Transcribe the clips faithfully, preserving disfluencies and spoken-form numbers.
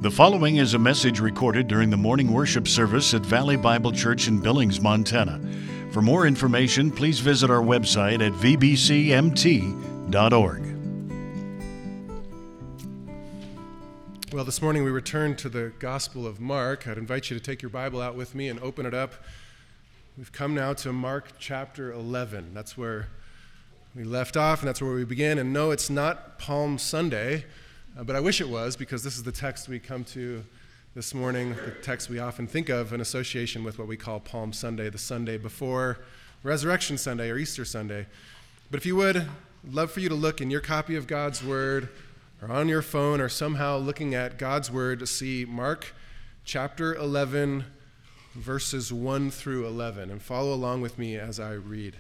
The following is a message recorded during the morning worship service at Valley Bible Church in Billings, Montana. For more information, please visit our website at v b c m t dot org. Well, this morning we return to the Gospel of Mark. I'd invite you to take your Bible out with me and open it up. We've come now to Mark chapter eleven. That's where we left off, and that's where we begin. And no, it's not Palm Sunday, uh, but I wish it was, because this is the text we come to this morning, the text we often think of in association with what we call Palm Sunday, the Sunday before Resurrection Sunday or Easter Sunday. But if you would, I'd love for you to look in your copy of God's Word or on your phone or somehow looking at God's Word to see Mark chapter eleven, verses one through eleven, and follow along with me as I read.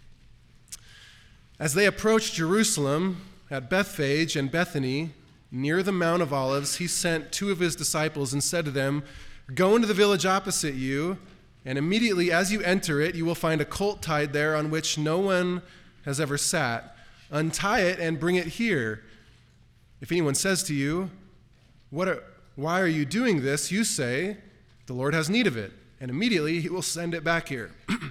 As they approached Jerusalem at Bethphage and Bethany, near the Mount of Olives, he sent two of his disciples and said to them, "Go into the village opposite you, and immediately as you enter it, you will find a colt tied there on which no one has ever sat. Untie it and bring it here. If anyone says to you, 'What are, why are you doing this?' you say, 'The Lord has need of it,' and immediately he will send it back here."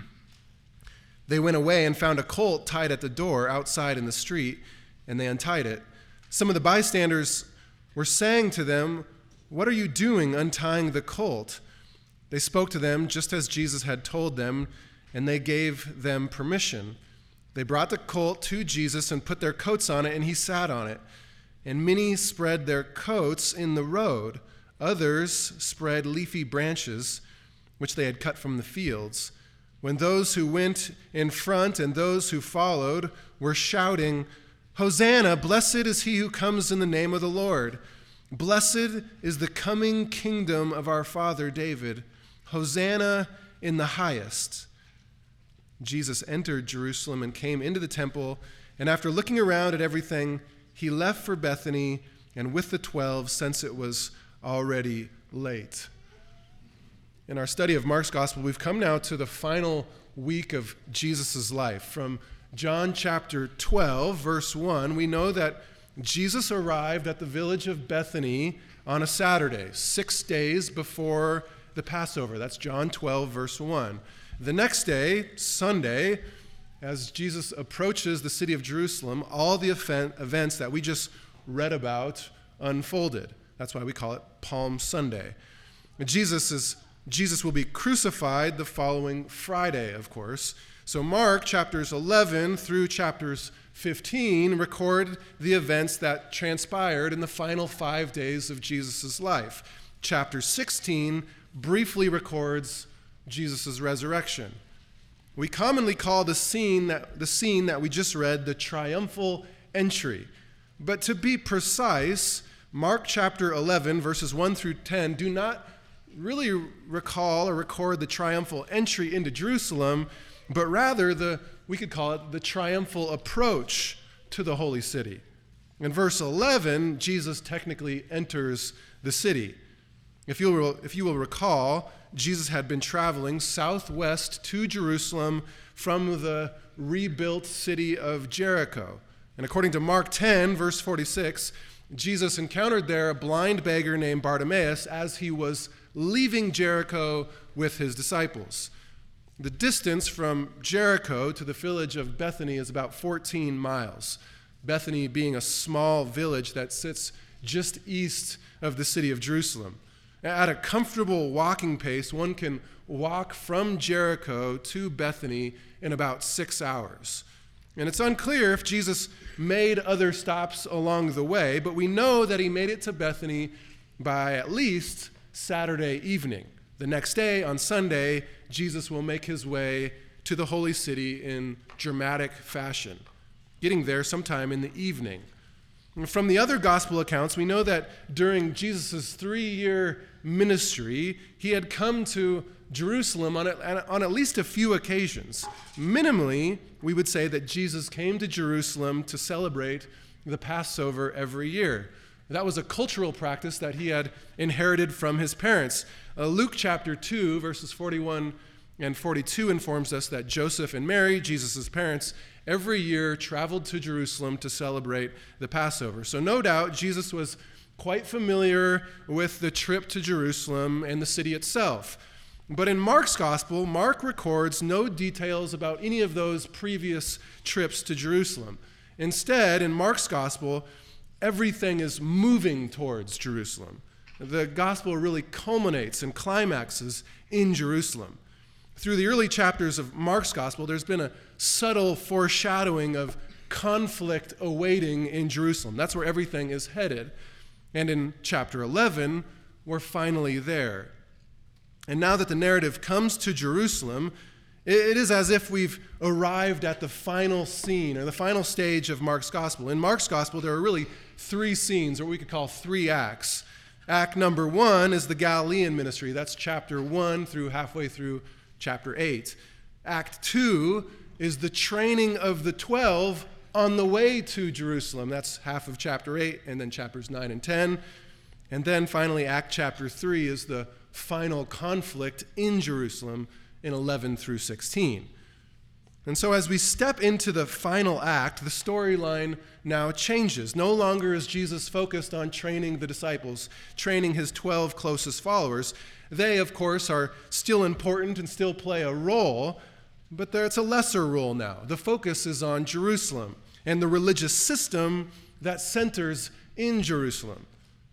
They went away and found a colt tied at the door outside in the street, and they untied it. Some of the bystanders were saying to them, "What are you doing untying the colt?" They spoke to them just as Jesus had told them, and they gave them permission. They brought the colt to Jesus and put their coats on it, and he sat on it. And many spread their coats in the road. Others spread leafy branches, which they had cut from the fields. When those who went in front and those who followed were shouting, "Hosanna, blessed is he who comes in the name of the Lord. Blessed is the coming kingdom of our father David. Hosanna in the highest." Jesus entered Jerusalem and came into the temple, and after looking around at everything, he left for Bethany and with the twelve, since it was already late. In our study of Mark's gospel, we've come now to the final week of Jesus' life. From John chapter twelve, verse one, we know that Jesus arrived at the village of Bethany on a Saturday, six days before the Passover. That's John twelve, verse one. The next day, Sunday, as Jesus approaches the city of Jerusalem, all the events that we just read about unfolded. That's why we call it Palm Sunday. Jesus is Jesus will be crucified the following Friday, of course. So Mark chapters eleven through chapters fifteen record the events that transpired in the final five days of Jesus' life. Chapter sixteen briefly records Jesus' resurrection. We commonly call the scene that the scene that we just read the triumphal entry. But to be precise, Mark chapter eleven, verses one through ten, do not really recall or record the triumphal entry into Jerusalem, but rather the, we could call it the triumphal approach to the holy city. In verse eleven, Jesus technically enters the city. If you will, if you will recall, Jesus had been traveling southwest to Jerusalem from the rebuilt city of Jericho. And according to Mark ten, verse forty-six, Jesus encountered there a blind beggar named Bartimaeus as he was leaving Jericho with his disciples. The distance from Jericho to the village of Bethany is about fourteen miles. Bethany being a small village that sits just east of the city of Jerusalem. At a comfortable walking pace, one can walk from Jericho to Bethany in about six hours. And it's unclear if Jesus made other stops along the way, but we know that he made it to Bethany by at least Saturday evening. The next day, on Sunday, Jesus will make his way to the holy city in dramatic fashion, getting there sometime in the evening. And from the other gospel accounts, we know that during Jesus' three-year ministry, he had come to Jerusalem on, a, on at least a few occasions. Minimally, we would say that Jesus came to Jerusalem to celebrate the Passover every year. That was a cultural practice that he had inherited from his parents. Uh, Luke chapter two, verses forty-one and forty-two informs us that Joseph and Mary, Jesus' parents, every year traveled to Jerusalem to celebrate the Passover. So no doubt Jesus was quite familiar with the trip to Jerusalem and the city itself. But in Mark's gospel, Mark records no details about any of those previous trips to Jerusalem. Instead, in Mark's gospel, everything is moving towards Jerusalem. The gospel really culminates and climaxes in Jerusalem. Through the early chapters of Mark's gospel, there's been a subtle foreshadowing of conflict awaiting in Jerusalem. That's where everything is headed. And in chapter eleven, we're finally there. And now that the narrative comes to Jerusalem, it is as if we've arrived at the final scene or the final stage of Mark's gospel. In Mark's gospel, there are really three scenes, or what we could call three acts. Act number one is the Galilean ministry. That's chapter one through halfway through chapter eight. Act two is the training of the twelve on the way to Jerusalem. That's half of chapter eight, and then chapters nine and ten. And then finally, Act chapter three is the final conflict in Jerusalem in eleven through sixteen. And so as we step into the final act, the storyline now changes. No longer is Jesus focused on training the disciples, training his twelve closest followers. They, of course, are still important and still play a role, but it's a lesser role now. The focus is on Jerusalem and the religious system that centers in Jerusalem.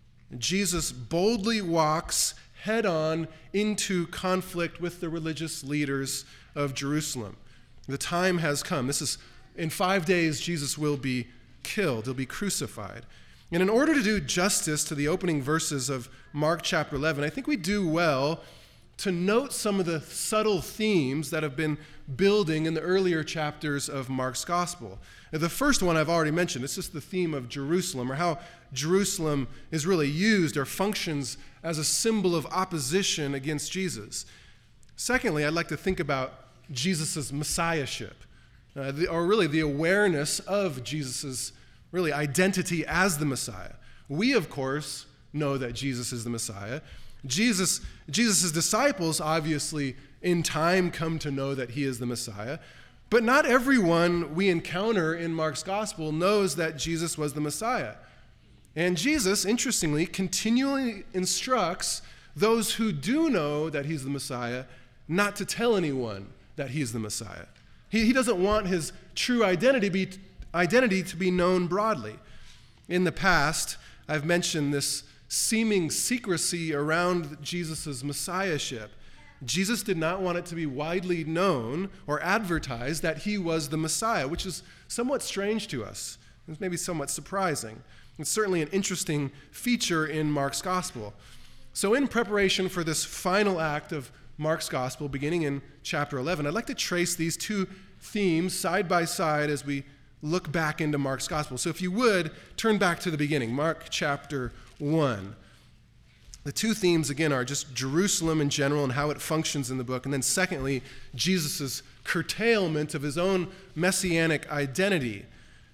Jesus boldly walks head-on into conflict with the religious leaders of Jerusalem. The time has come. This is, in five days, Jesus will be killed. He'll be crucified. And in order to do justice to the opening verses of Mark chapter eleven, I think we do well to note some of the subtle themes that have been building in the earlier chapters of Mark's gospel. The first one I've already mentioned. It's just the theme of Jerusalem, or how Jerusalem is really used or functions as a symbol of opposition against Jesus. Secondly, I'd like to think about Jesus' messiahship, uh, the, or really the awareness of Jesus' really identity as the Messiah. We, of course, know that Jesus is the Messiah. Jesus, Jesus' disciples, obviously, in time come to know that he is the Messiah. But not everyone we encounter in Mark's gospel knows that Jesus was the Messiah. And Jesus, interestingly, continually instructs those who do know that he's the Messiah not to tell anyone that he's the Messiah. He, he doesn't want his true identity, be, identity to be known broadly. In the past, I've mentioned this seeming secrecy around Jesus' messiahship. Jesus did not want it to be widely known or advertised that he was the Messiah, which is somewhat strange to us. It's maybe somewhat surprising. It's certainly an interesting feature in Mark's gospel. So in preparation for this final act of Mark's gospel, beginning in chapter eleven, I'd like to trace these two themes side by side as we look back into Mark's gospel. So if you would, turn back to the beginning, Mark chapter one. The two themes, again, are just Jerusalem in general and how it functions in the book. And then secondly, Jesus' curtailment of his own messianic identity.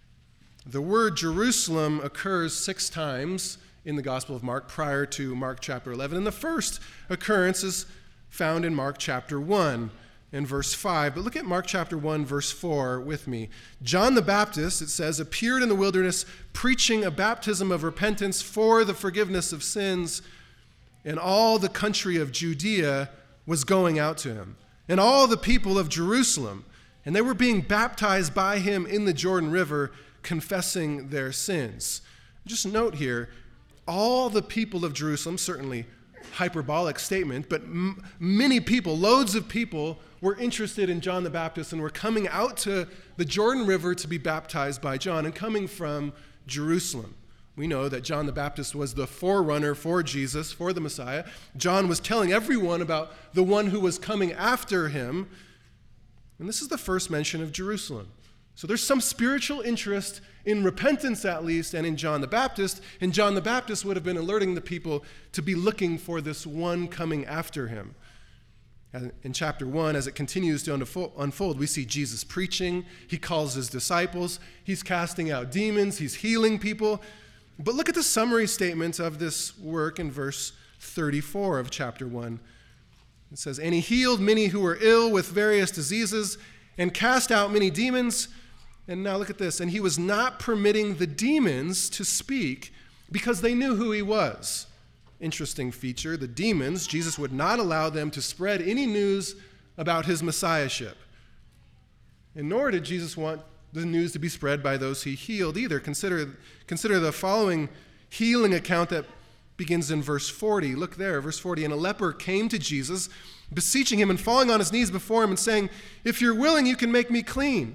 The word Jerusalem occurs six times in the Gospel of Mark prior to Mark chapter eleven. And the first occurrence is found in Mark chapter one and verse five. But look at Mark chapter one, verse four with me. John the Baptist, it says, appeared in the wilderness preaching a baptism of repentance for the forgiveness of sins, and all the country of Judea was going out to him, and all the people of Jerusalem, and they were being baptized by him in the Jordan River, confessing their sins. Just note here, all the people of Jerusalem, certainly hyperbolic statement, but m- many people, loads of people, were interested in John the Baptist and were coming out to the Jordan River to be baptized by John, and coming from Jerusalem. We know that John the Baptist was the forerunner for Jesus, for the Messiah. John was telling everyone about the one who was coming after him. And this is the first mention of Jerusalem. So there's some spiritual interest in repentance, at least, and in John the Baptist. And John the Baptist would have been alerting the people to be looking for this one coming after him. And in chapter one, as it continues to unfold, we see Jesus preaching. He calls his disciples. He's casting out demons. He's healing people. But look at the summary statement of this work in verse thirty-four of chapter one. It says, and he healed many who were ill with various diseases and cast out many demons. And now look at this. And he was not permitting the demons to speak because they knew who he was. Interesting feature, the demons, Jesus would not allow them to spread any news about his messiahship. And nor did Jesus want the news to be spread by those he healed either. Consider, consider the following healing account that begins in verse forty. Look there, verse forty. And a leper came to Jesus, beseeching him and falling on his knees before him and saying, "If you're willing, you can make me clean."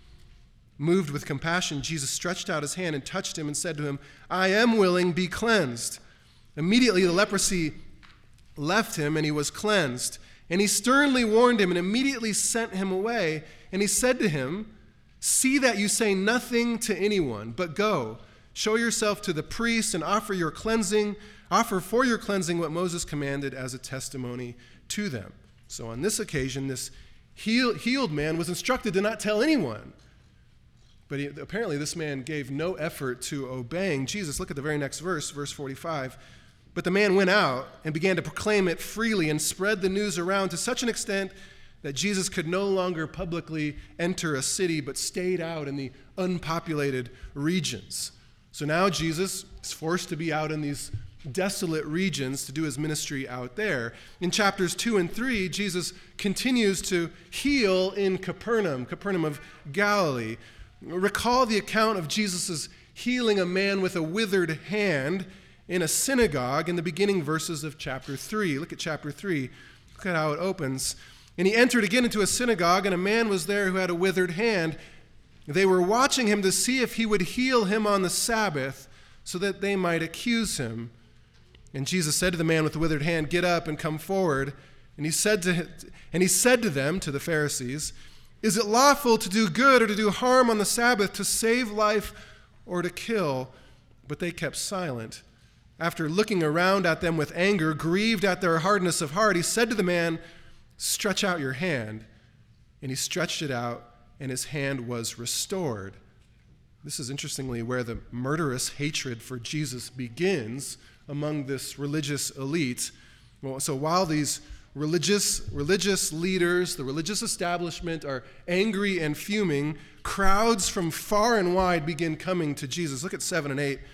Moved with compassion, Jesus stretched out his hand and touched him and said to him, "I am willing, be cleansed." Immediately the leprosy left him and he was cleansed. And he sternly warned him and immediately sent him away. And he said to him, "See that you say nothing to anyone, but go, show yourself to the priest and offer your cleansing, offer for your cleansing what Moses commanded as a testimony to them." So on this occasion, this heal, healed man was instructed to not tell anyone. But he, apparently this man gave no effort to obeying Jesus. Look at the very next verse, verse forty-five. But the man went out and began to proclaim it freely and spread the news around to such an extent that Jesus could no longer publicly enter a city but stayed out in the unpopulated regions. So now Jesus is forced to be out in these desolate regions to do his ministry out there. In chapters two and three, Jesus continues to heal in Capernaum, Capernaum of Galilee. Recall the account of Jesus' healing a man with a withered hand in a synagogue in the beginning verses of chapter three. Look at chapter three. Look at how it opens. And he entered again into a synagogue, and a man was there who had a withered hand. They were watching him to see if he would heal him on the Sabbath so that they might accuse him. And Jesus said to the man with the withered hand, "Get up and come forward." And he said to him, and he said to them, to the Pharisees, "Is it lawful to do good or to do harm on the Sabbath, to save life or to kill?" But they kept silent. After looking around at them with anger, grieved at their hardness of heart, he said to the man, "Stretch out your hand." And he stretched it out, and his hand was restored. This is interestingly where the murderous hatred for Jesus begins among this religious elite. Well, so while these religious, religious leaders, the religious establishment are angry and fuming, crowds from far and wide begin coming to Jesus. Look at seven and eight.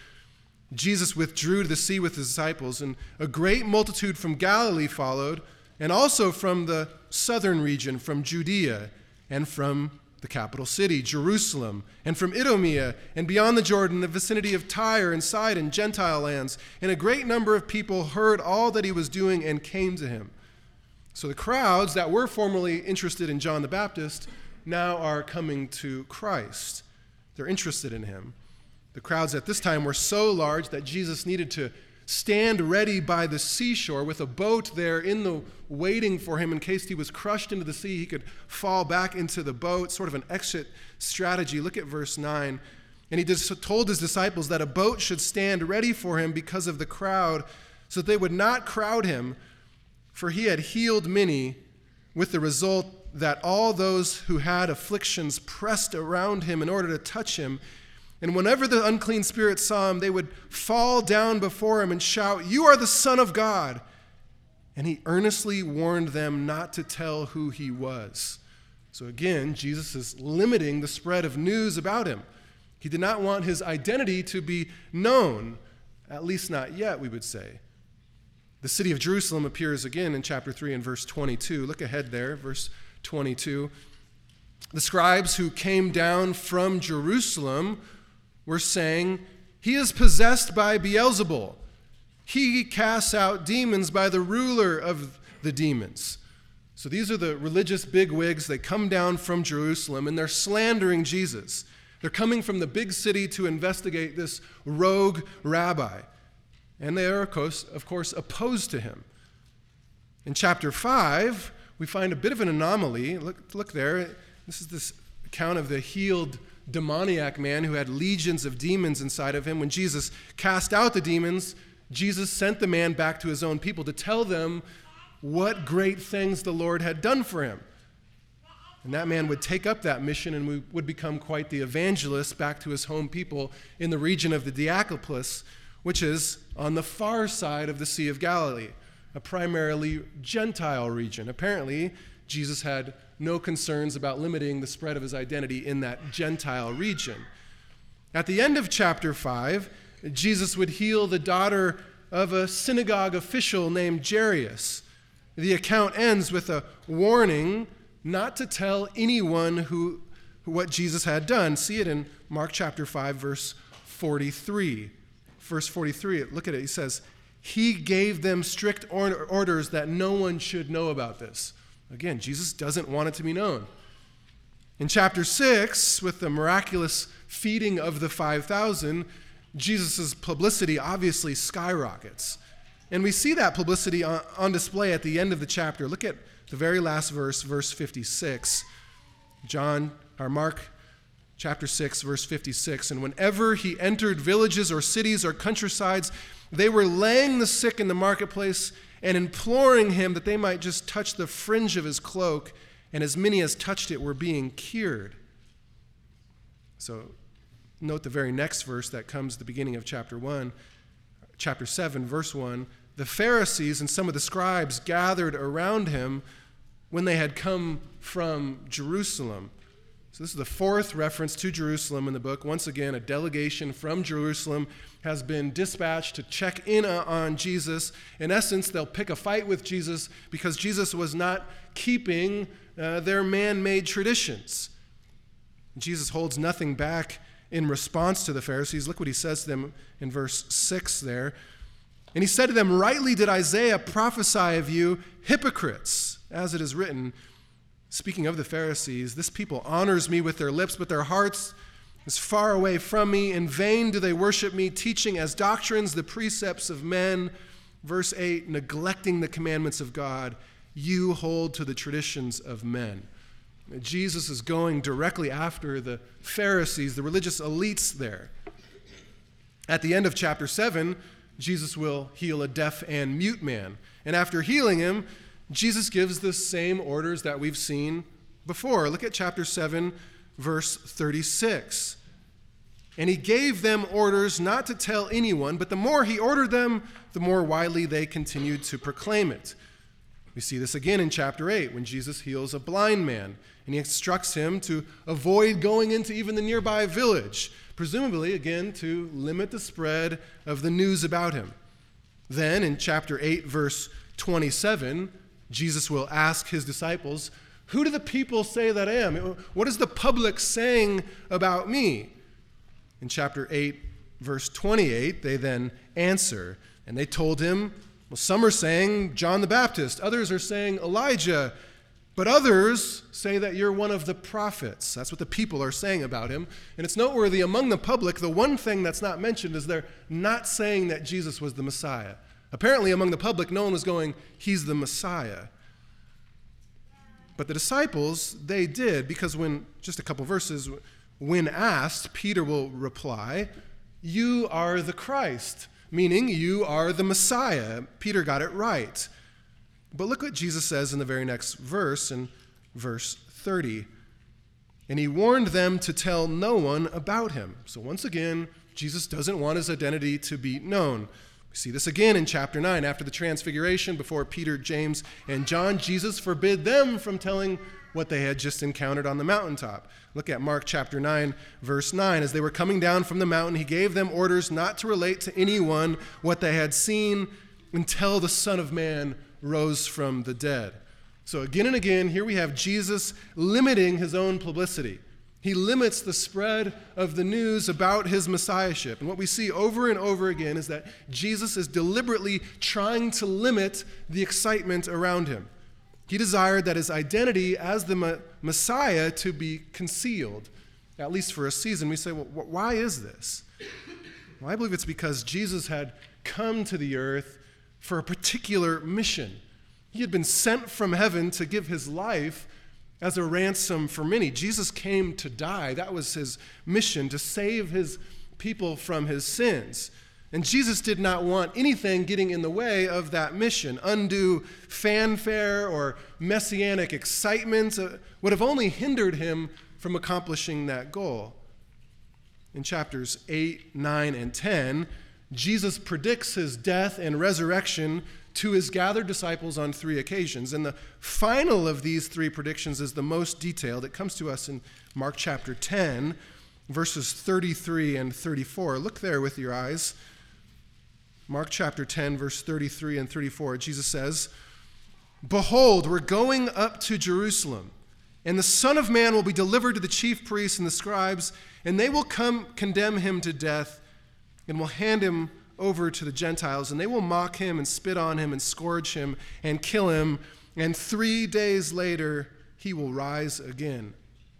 Jesus withdrew to the sea with his disciples, and a great multitude from Galilee followed, and also from the southern region, from Judea, and from the capital city, Jerusalem, and from Idumea, and beyond the Jordan, the vicinity of Tyre and Sidon, Gentile lands. And a great number of people heard all that he was doing and came to him. So the crowds that were formerly interested in John the Baptist now are coming to Christ. They're interested in him. The crowds at this time were so large that Jesus needed to stand ready by the seashore with a boat there in the waiting for him in case he was crushed into the sea. He could fall back into the boat, sort of an exit strategy. Look at verse nine. And he just told his disciples that a boat should stand ready for him because of the crowd, so that they would not crowd him, for he had healed many, with the result that all those who had afflictions pressed around him in order to touch him. And whenever the unclean spirits saw him, they would fall down before him and shout, "You are the Son of God." And he earnestly warned them not to tell who he was. So again, Jesus is limiting the spread of news about him. He did not want his identity to be known, at least not yet, we would say. The city of Jerusalem appears again in chapter three and verse twenty-two. Look ahead there, verse twenty-two. The scribes who came down from Jerusalem were saying, "He is possessed by Beelzebul. He casts out demons by the ruler of the demons." So these are the religious bigwigs. They come down from Jerusalem, and they're slandering Jesus. They're coming from the big city to investigate this rogue rabbi. And they are, of course, of course, opposed to him. In chapter five, we find a bit of an anomaly. Look, look there. This is this account of the healed demoniac man who had legions of demons inside of him. When Jesus cast out the demons, Jesus sent the man back to his own people to tell them what great things the Lord had done for him. And that man would take up that mission and would become quite the evangelist back to his home people in the region of the Decapolis, which is on the far side of the Sea of Galilee, a primarily Gentile region. Apparently, Jesus had no concerns about limiting the spread of his identity in that Gentile region. At the end of chapter five, Jesus would heal the daughter of a synagogue official named Jairus. The account ends with a warning not to tell anyone who what Jesus had done. See it in Mark chapter five, verse forty-three. Verse forty-three, look at it. He says, he gave them strict or- orders that no one should know about this. Again, Jesus doesn't want it to be known. In chapter six, with the miraculous feeding of the five thousand, Jesus' publicity obviously skyrockets. And we see that publicity on, on display at the end of the chapter. Look at the very last verse, verse fifty-six. John, or Mark chapter six, verse fifty-six. And whenever he entered villages or cities or countrysides, they were laying the sick in the marketplace and imploring him that they might just touch the fringe of his cloak, and as many as touched it were being cured. So note the very next verse that comes at the beginning of chapter one, chapter seven, verse one. The Pharisees and some of the scribes gathered around him when they had come from Jerusalem. So this is the fourth reference to Jerusalem in the book. Once again, a delegation from Jerusalem has been dispatched to check in on Jesus. In essence, they'll pick a fight with Jesus because Jesus was not keeping uh, their man-made traditions. Jesus holds nothing back in response to the Pharisees. Look what he says to them in verse six there. And he said to them, rightly did Isaiah prophesy of you, hypocrites, as it is written. Speaking of the Pharisees, this people honors me with their lips, but their hearts is far away from me. In vain do they worship me, teaching as doctrines the precepts of men. Verse eight, neglecting the commandments of God, you hold to the traditions of men. Jesus is going directly after the Pharisees, the religious elites there. At the end of chapter seven, Jesus will heal a deaf and mute man. And after healing him, Jesus gives the same orders that we've seen before. Look at chapter seven, verse thirty-six. And he gave them orders not to tell anyone, but the more he ordered them, the more widely they continued to proclaim it. We see this again in chapter eight when Jesus heals a blind man, and he instructs him to avoid going into even the nearby village, presumably, again, to limit the spread of the news about him. Then in chapter eight, verse twenty-seven, Jesus will ask his disciples, who do the people say that I am? What is the public saying about me? In chapter eight, verse twenty-eight, they then answer, and they told him, well, some are saying John the Baptist, others are saying Elijah, but others say that you're one of the prophets. That's what the people are saying about him. And it's noteworthy among the public, the one thing that's not mentioned is they're not saying that Jesus was the Messiah. Apparently among the public, no one was going, he's the Messiah. But the disciples, they did, because when, just a couple verses, when asked, Peter will reply, you are the Christ, meaning you are the Messiah. Peter got it right. But look what Jesus says in the very next verse, in verse thirty. And he warned them to tell no one about him. So once again, Jesus doesn't want his identity to be known. We see this again in chapter nine. After the transfiguration, before Peter, James, and John, Jesus forbid them from telling what they had just encountered on the mountaintop. Look at Mark chapter nine, verse nine. As they were coming down from the mountain, he gave them orders not to relate to anyone what they had seen until the Son of Man rose from the dead. So again and again, here we have Jesus limiting his own publicity. He limits the spread of the news about his messiahship. And what we see over and over again is that Jesus is deliberately trying to limit the excitement around him. He desired that his identity as the Messiah to be concealed, at least for a season. We say, well, why is this? Well, I believe it's because Jesus had come to the earth for a particular mission. He had been sent from heaven to give his life as a ransom for many. Jesus came to die. That was his mission, to save his people from his sins. And Jesus did not want anything getting in the way of that mission. Undue fanfare or messianic excitement would have only hindered him from accomplishing that goal. In chapters eight, nine, and ten, Jesus predicts his death and resurrection to his gathered disciples on three occasions. And the final of these three predictions is the most detailed. It comes to us in Mark chapter ten, verses thirty-three and thirty-four. Look there with your eyes. Mark chapter ten, verse thirty-three and thirty-four. Jesus says, "Behold, we're going up to Jerusalem, and the Son of Man will be delivered to the chief priests and the scribes, and they will come condemn him to death and will hand him over to the Gentiles, and they will mock him and spit on him and scourge him and kill him, and three days later he will rise again."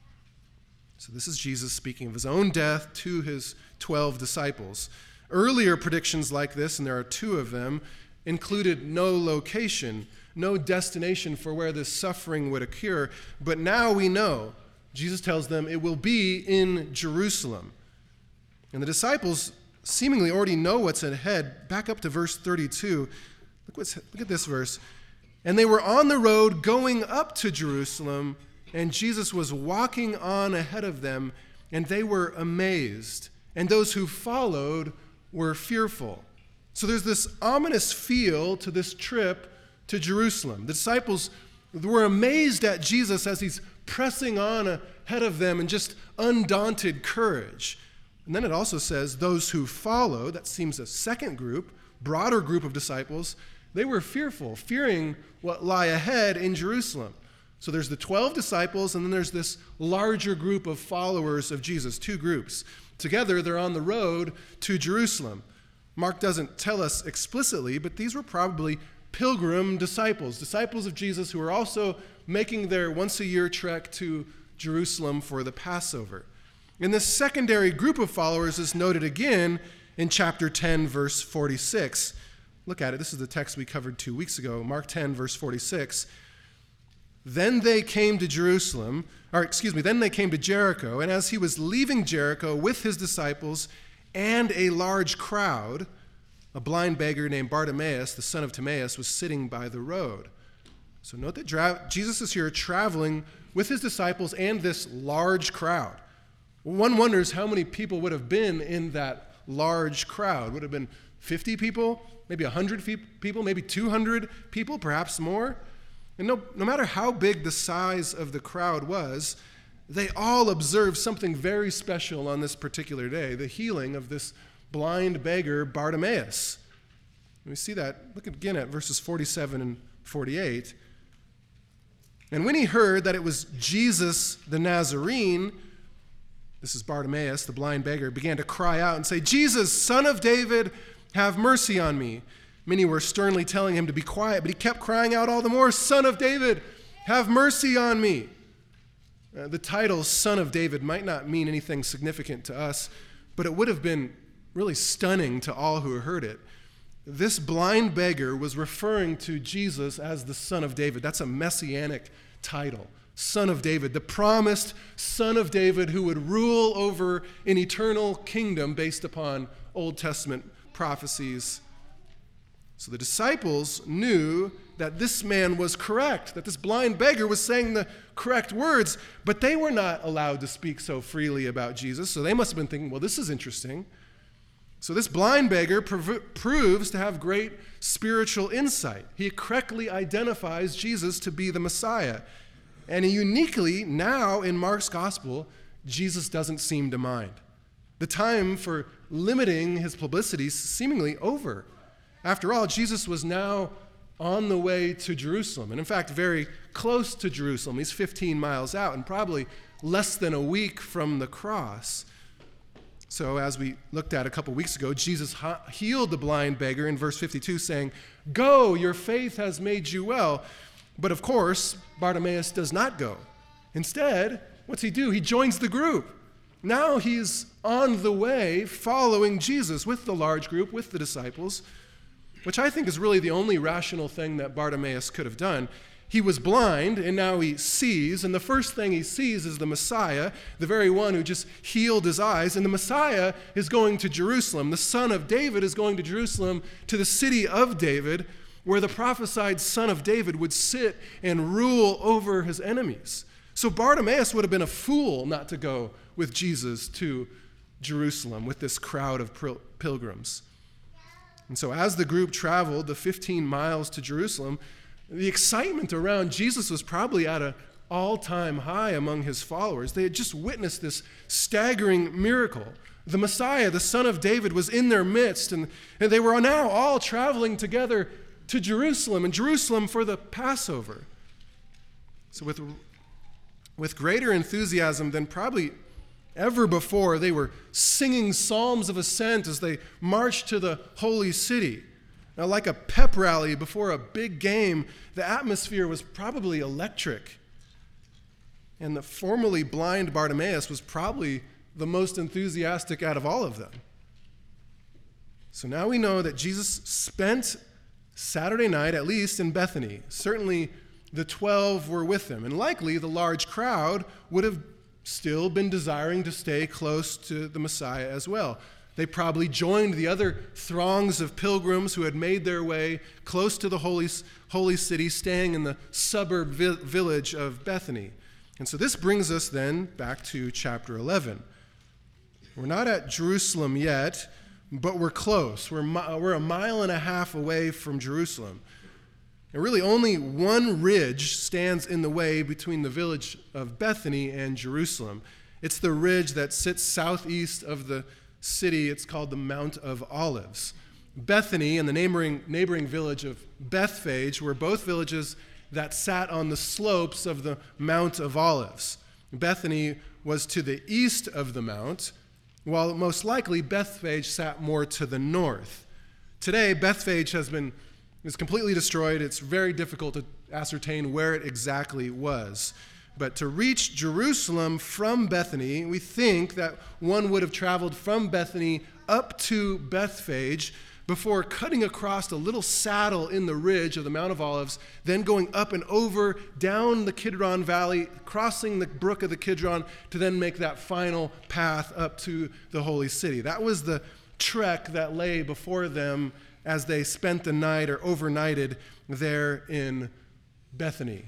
So this is Jesus speaking of his own death to his twelve disciples. Earlier predictions like this, and there are two of them, included no location, no destination for where this suffering would occur. But now we know, Jesus tells them it will be in Jerusalem. And the disciples seemingly already know what's ahead. Back up to verse thirty-two. Look, what's, look at this verse. "And they were on the road going up to Jerusalem, and Jesus was walking on ahead of them, and they were amazed. And those who followed were fearful." So there's this ominous feel to this trip to Jerusalem. The disciples were amazed at Jesus as he's pressing on ahead of them in just undaunted courage. And then it also says those who follow, that seems a second group, broader group of disciples, they were fearful, fearing what lie ahead in Jerusalem. So there's the twelve disciples, and then there's this larger group of followers of Jesus, two groups. Together, they're on the road to Jerusalem. Mark doesn't tell us explicitly, but these were probably pilgrim disciples, disciples of Jesus who were also making their once-a-year trek to Jerusalem for the Passover. And this secondary group of followers is noted again in chapter ten, verse forty-six. Look at it. This is the text we covered two weeks ago, Mark ten, verse forty-six. "Then they came to Jerusalem, or excuse me, then they came to Jericho, and as he was leaving Jericho with his disciples and a large crowd, a blind beggar named Bartimaeus, the son of Timaeus, was sitting by the road." So note that dra- Jesus is here traveling with his disciples and this large crowd. One wonders how many people would have been in that large crowd. Would have been fifty people, maybe one hundred people, maybe two hundred people, perhaps more. And no, no matter how big the size of the crowd was, they all observed something very special on this particular day, the healing of this blind beggar Bartimaeus. We see that. Look again at verses forty-seven and forty-eight. "And when he heard that it was Jesus the Nazarene," this is Bartimaeus, the blind beggar, "began to cry out and say, 'Jesus, Son of David, have mercy on me.' Many were sternly telling him to be quiet, but he kept crying out all the more, 'Son of David, have mercy on me.'" Uh, the title Son of David might not mean anything significant to us, but it would have been really stunning to all who heard it. This blind beggar was referring to Jesus as the Son of David. That's a messianic title. Son of David, the promised Son of David who would rule over an eternal kingdom based upon Old Testament prophecies. So the disciples knew that this man was correct, that this blind beggar was saying the correct words, but they were not allowed to speak so freely about Jesus. So they must have been thinking, well, this is interesting. So this blind beggar prov- proves to have great spiritual insight. He correctly identifies Jesus to be the Messiah. And uniquely, now in Mark's gospel, Jesus doesn't seem to mind. The time for limiting his publicity is seemingly over. After all, Jesus was now on the way to Jerusalem, and in fact, very close to Jerusalem. He's fifteen miles out and probably less than a week from the cross. So as we looked at a couple weeks ago, Jesus healed the blind beggar in verse fifty-two, saying, "Go, your faith has made you well." But of course, Bartimaeus does not go. Instead, what's he do? He joins the group. Now he's on the way following Jesus with the large group, with the disciples, which I think is really the only rational thing that Bartimaeus could have done. He was blind, and now he sees, and the first thing he sees is the Messiah, the very one who just healed his eyes, and the Messiah is going to Jerusalem. The Son of David is going to Jerusalem, to the city of David, where the prophesied Son of David would sit and rule over his enemies. So Bartimaeus would have been a fool not to go with Jesus to Jerusalem with this crowd of pilgrims. And so as the group traveled the fifteen miles to Jerusalem, the excitement around Jesus was probably at an all-time high among his followers. They had just witnessed this staggering miracle. The Messiah, the Son of David, was in their midst, and, and they were now all traveling together to Jerusalem, and Jerusalem for the Passover. So with, with greater enthusiasm than probably ever before, they were singing psalms of ascent as they marched to the holy city. Now, like a pep rally before a big game, the atmosphere was probably electric. And the formerly blind Bartimaeus was probably the most enthusiastic out of all of them. So now we know that Jesus spent Saturday night, at least, in Bethany. Certainly the twelve were with him, and likely the large crowd would have still been desiring to stay close to the Messiah as well. They probably joined the other throngs of pilgrims who had made their way close to the holy, holy city, staying in the suburb vi- village of Bethany. And so this brings us then back to chapter eleven. We're not at Jerusalem yet, but we're close. We're, mi- we're a mile and a half away from Jerusalem. And really only one ridge stands in the way between the village of Bethany and Jerusalem. It's the ridge that sits southeast of the city. It's called the Mount of Olives. Bethany and the neighboring, neighboring village of Bethphage were both villages that sat on the slopes of the Mount of Olives. Bethany was to the east of the mount, while most likely Bethphage sat more to the north. Today, Bethphage has been is completely destroyed. It's very difficult to ascertain where it exactly was. But to reach Jerusalem from Bethany, we think that one would have traveled from Bethany up to Bethphage before cutting across a little saddle in the ridge of the Mount of Olives, then going up and over, down the Kidron Valley, crossing the brook of the Kidron, to then make that final path up to the holy city. That was the trek that lay before them as they spent the night or overnighted there in Bethany.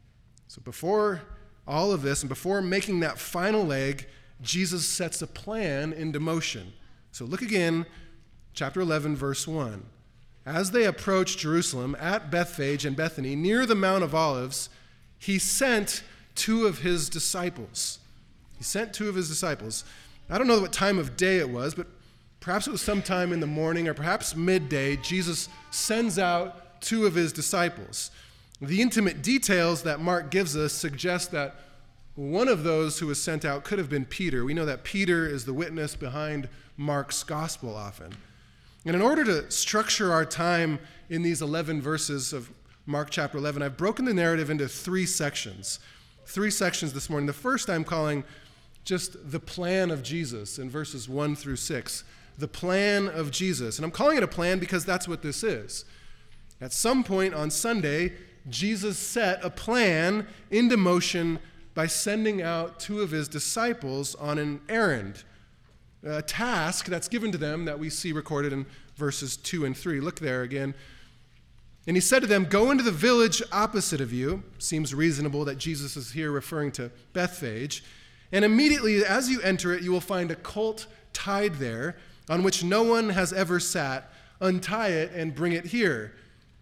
So before all of this, and before making that final leg, Jesus sets a plan into motion. So look again, chapter eleven, verse one. As they approached Jerusalem at Bethphage and Bethany, near the Mount of Olives, he sent two of his disciples. He sent two of his disciples. I don't know what time of day it was, but perhaps it was sometime in the morning or perhaps midday. Jesus sends out two of his disciples. The intimate details that Mark gives us suggest that one of those who was sent out could have been Peter. We know that Peter is the witness behind Mark's gospel often. And in order to structure our time in these eleven verses of Mark chapter eleven, I've broken the narrative into three sections. Three sections this morning. The first I'm calling just the plan of Jesus in verses one through six. The plan of Jesus. And I'm calling it a plan because that's what this is. At some point on Sunday, Jesus set a plan into motion by sending out two of his disciples on an errand, a task that's given to them that we see recorded in verses two and three. Look there again. And he said to them, "Go into the village opposite of you." Seems reasonable that Jesus is here referring to Bethphage. "And immediately as you enter it, you will find a colt tied there, on which no one has ever sat. Untie it and bring it here."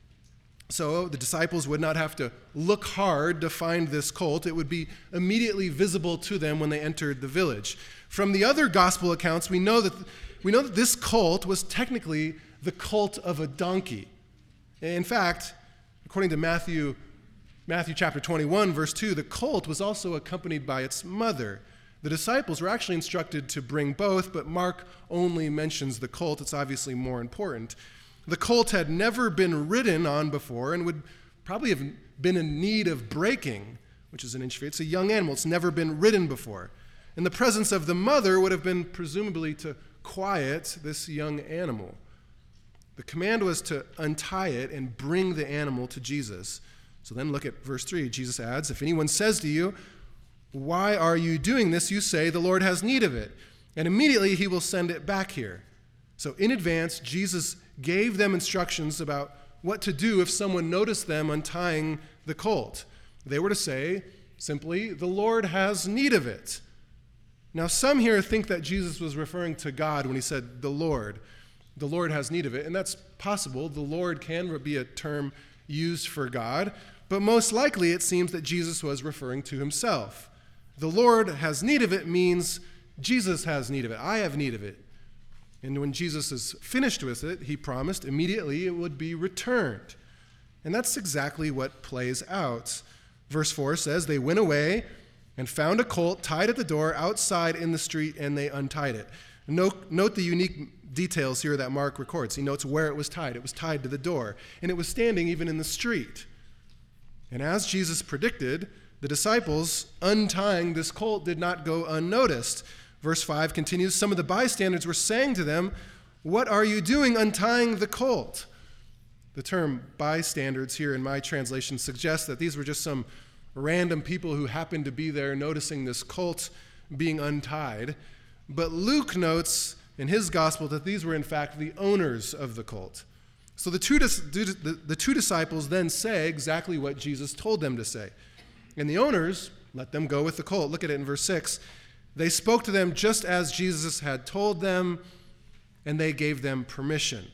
So the disciples would not have to look hard to find this colt. It would be immediately visible to them when they entered the village. From the other gospel accounts, we know that we know that this colt was technically the colt of a donkey. In fact, according to Matthew, Matthew chapter twenty-one, verse two, the colt was also accompanied by its mother. The disciples were actually instructed to bring both, but Mark only mentions the colt. It's obviously more important. The colt had never been ridden on before and would probably have been in need of breaking, which is an inch feet. It's a young animal. It's never been ridden before. And the presence of the mother would have been presumably to quiet this young animal. The command was to untie it and bring the animal to Jesus. So then look at verse three. Jesus adds, "If anyone says to you, 'Why are you doing this?' you say, 'The Lord has need of it,' and immediately he will send it back here." So in advance, Jesus gave them instructions about what to do if someone noticed them untying the colt. They were to say simply, "The Lord has need of it." Now, some here think that Jesus was referring to God when he said, "The Lord." The Lord has need of it, and that's possible. The Lord can be a term used for God, but most likely it seems that Jesus was referring to himself. The Lord has need of it means Jesus has need of it. I have need of it. And when Jesus is finished with it, he promised immediately it would be returned. And that's exactly what plays out. Verse four says, they went away and found a colt tied at the door outside in the street, and they untied it. Note, note the unique details here that Mark records. He notes where it was tied. It was tied to the door, and it was standing even in the street. And as Jesus predicted, the disciples untying this colt did not go unnoticed. Verse five continues, some of the bystanders were saying to them, what are you doing untying the colt? The term bystanders here in my translation suggests that these were just some random people who happened to be there noticing this colt being untied. But Luke notes in his gospel that these were in fact the owners of the colt. So the two, the, the two disciples then say exactly what Jesus told them to say. And the owners let them go with the colt. Look at it in verse six. They spoke to them just as Jesus had told them, and they gave them permission.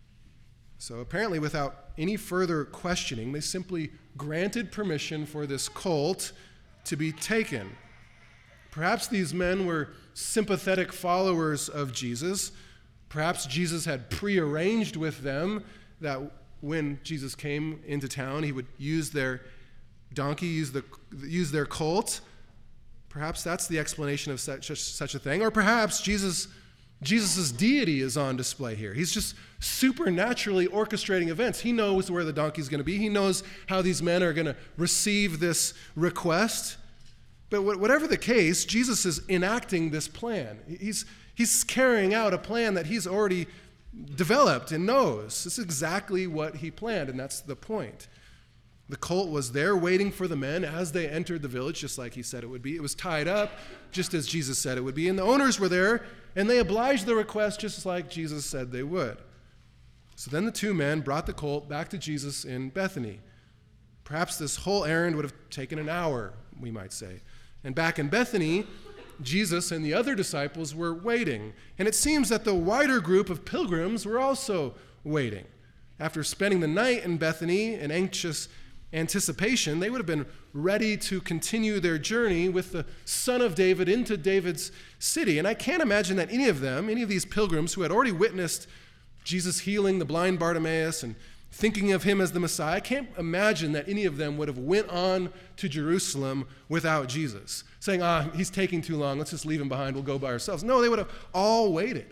So apparently without any further questioning, they simply granted permission for this colt to be taken. Perhaps these men were sympathetic followers of Jesus. Perhaps Jesus had prearranged with them that when Jesus came into town, he would use their donkey, use, the, use their colt. Perhaps that's the explanation of such, such a thing. Or perhaps Jesus Jesus' deity is on display here. He's just supernaturally orchestrating events. He knows where the donkey's going to be. He knows how these men are going to receive this request. But whatever the case, Jesus is enacting this plan. He's, he's carrying out a plan that he's already developed and knows. This is exactly what he planned, and that's the point. The colt was there waiting for the men as they entered the village, just like he said it would be. It was tied up, just as Jesus said it would be. And the owners were there, and they obliged the request just like Jesus said they would. So then the two men brought the colt back to Jesus in Bethany. Perhaps this whole errand would have taken an hour, we might say. And back in Bethany, Jesus and the other disciples were waiting. And it seems that the wider group of pilgrims were also waiting. After spending the night in Bethany in anxious anticipation, they would have been ready to continue their journey with the Son of David into David's city. And I can't imagine that any of them, any of these pilgrims who had already witnessed Jesus healing the blind Bartimaeus and thinking of him as the Messiah, I can't imagine that any of them would have went on to Jerusalem without Jesus, saying, ah, he's taking too long, let's just leave him behind, we'll go by ourselves. No, they would have all waited.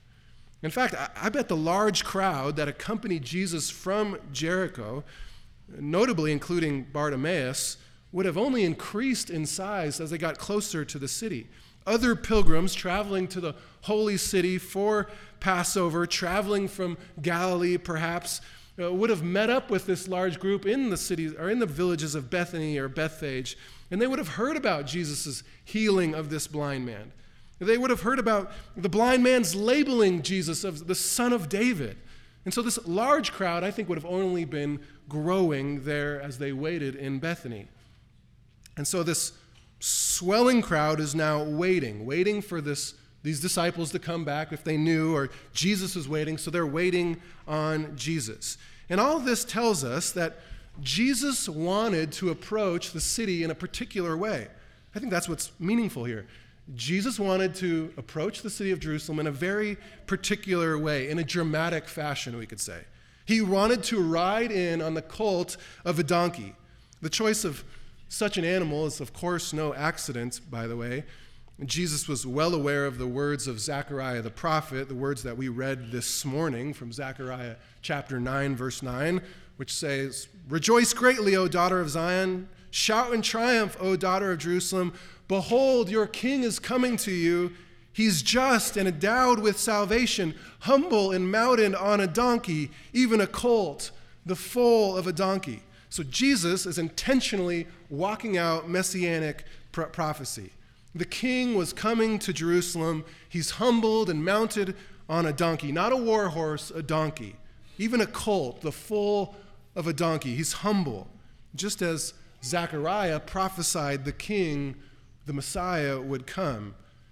In fact, I, I bet the large crowd that accompanied Jesus from Jericho, notably including Bartimaeus, would have only increased in size as they got closer to the city. Other pilgrims traveling to the holy city for Passover, traveling from Galilee perhaps, uh, would have met up with this large group in the city or in the villages of Bethany or Bethphage, and they would have heard about Jesus' healing of this blind man. They would have heard about the blind man's labeling Jesus as the Son of David. And so this large crowd, I think, would have only been growing there as they waited in Bethany. And so this swelling crowd is now waiting, waiting for this, these disciples to come back if they knew, or Jesus is waiting, so they're waiting on Jesus. And all this tells us that Jesus wanted to approach the city in a particular way. I think that's what's meaningful here. Jesus wanted to approach the city of Jerusalem in a very particular way, in a dramatic fashion, we could say. He wanted to ride in on the colt of a donkey. The choice of such an animal is, of course, no accident, by the way. Jesus was well aware of the words of Zechariah the prophet, the words that we read this morning from Zechariah chapter nine, verse nine, which says, "Rejoice greatly, O daughter of Zion. Shout in triumph, O daughter of Jerusalem. Behold, your king is coming to you. He's just and endowed with salvation, humble and mounted on a donkey, even a colt, the foal of a donkey." So Jesus is intentionally walking out messianic pro- prophecy. The king was coming to Jerusalem. He's humbled and mounted on a donkey, not a war horse, a donkey, even a colt, the foal of a donkey. He's humble, just as Zechariah prophesied the king, the Messiah, would come.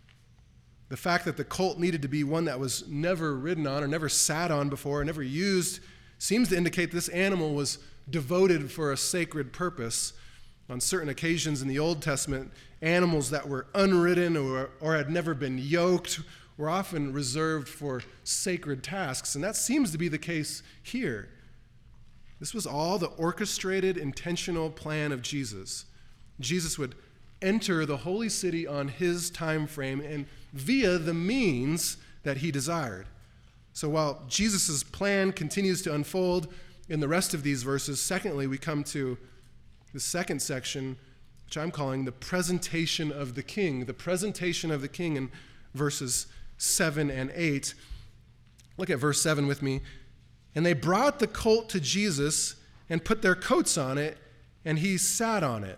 The fact that the colt needed to be one that was never ridden on or never sat on before or never used seems to indicate this animal was devoted for a sacred purpose. On certain occasions in the Old Testament, animals that were unridden or, or had never been yoked were often reserved for sacred tasks, and that seems to be the case here. This was all the orchestrated, intentional plan of Jesus. Jesus would enter the holy city on his time frame and via the means that he desired. So while Jesus' plan continues to unfold in the rest of these verses, secondly, we come to the second section, which I'm calling the presentation of the king. The presentation of the king in verses seven and eight. Look at verse seven with me. And they brought the colt to Jesus and put their coats on it, and he sat on it.